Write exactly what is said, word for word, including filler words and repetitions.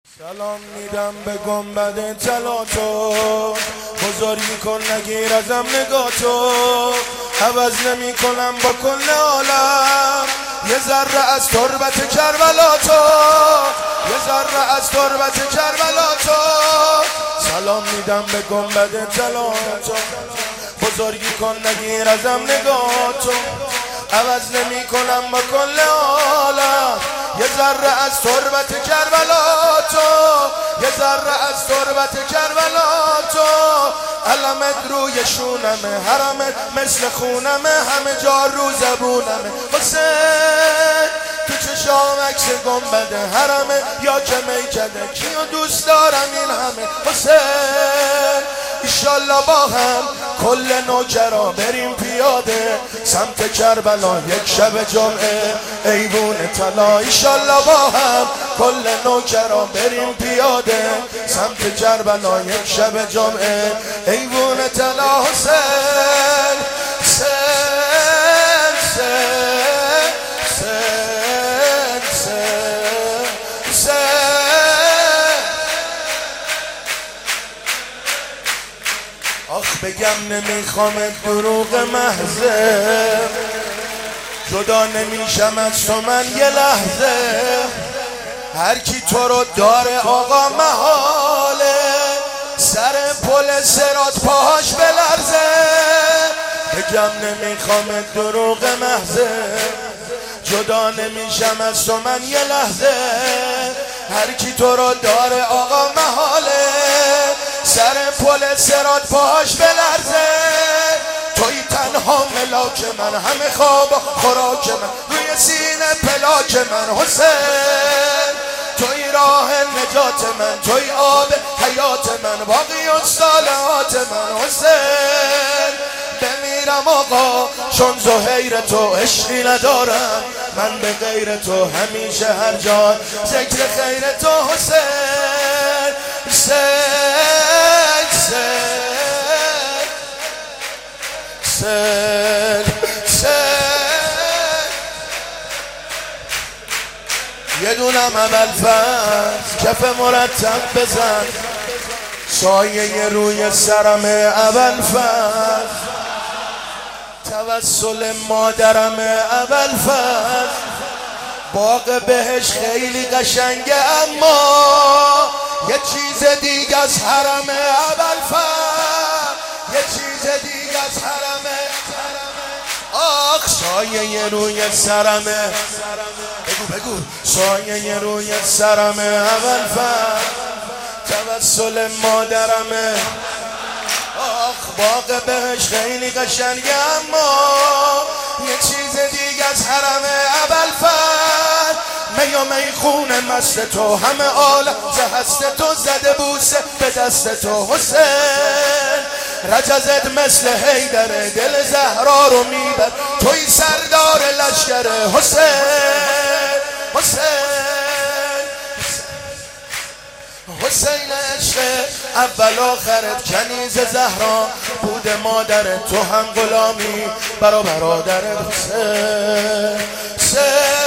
سلام میدم به گنبد طلا تو، بزرگی کن نگیر ازم نگاه تو، عوض نمی کنم با کل عالم یه ذره از تربت کربلا تو، یه ذره از تربت کربلا تو. سلام میدم به گنبد طلا تو، بزرگی کن نگیر ازم نگاه تو، عوض نمی کنم با کل عالم یه ذره از تربت کربلا تو، یه ذره از تربت کربلا تو. علمت روی شونمه، حرمت مثل خونمه، همه جا رو زبونمه. حسین تو چشام عکس گنبد حرمه، یا که میکده کیو دوست دارم این همه. حسین ایشالله با هم کل نوکرا بریم پیاده سمت کربلا یک شب جمعه ایوون طلا. ایشالله با هم کل نوکرا بریم پیاده سمت کربلا یک شب جمعه ایوون طلا. حسین حسین حسین حسین حسین. آخ بگم نمیخوامت دروغ محضه، جدا نمیشم از تو من یه لحظه. هر کی تو رو داره آقا محاله، سر پل صراط پاهاش بلرزه. بگم نمیخوامت دروغ محضه، جدا نمیشم از تو من یه لحظه. هر کی تو رو داره آقا محاله، سر پل صراط پاهاش بلرزه. توی تنها ملاک من، همه خواب خوراک من، روی سینه پلاک من. حسین توی راه نجات من، توی آب حیات من، باقی الصالحات من. حسین بمیرم آقا چون زهیر تو عشقی ندارم من به غیر تو، همیشه هر جا ذکر خیر تو. حسین حسین حسین حسین. یه دونم ابوالفضل کف مرتب بزن، سایه روی سرم ابوالفضل، توسل مادرم ابوالفضل. باغ بهش خیلی قشنگه اما یه چیز دیگه از حرم ابوالفضل، یه چیز دیگه از حرم. آخ سایه روی سرمه، بگو بگو سایه روی سرمه ابوالفضل، توسل مادرمه. آخ باغ بهش خیلی قشنگه اما یه چیز دیگه از حرم ابوالفضل. می و میخونه مست تو، همه عالم ز هست تو، زده بوسه به دست تو. حسین رجزت مثل حیدره، دل زهرا رو میبر، توی سردار لشکره. حسین حسین حسین عشق اول آخرت کنیز زهرا بود مادرت، تو هم غلامی برا برادرت. حسین حسین